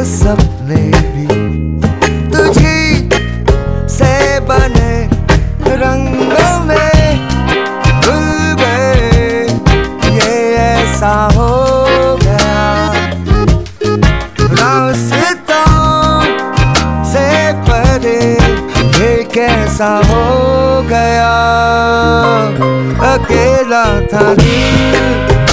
सपने भी तुझी से बने रंगों में धुल गए। ये ऐसा हो गया रास्तों से परे, ये कैसा हो गया। अकेला था दिल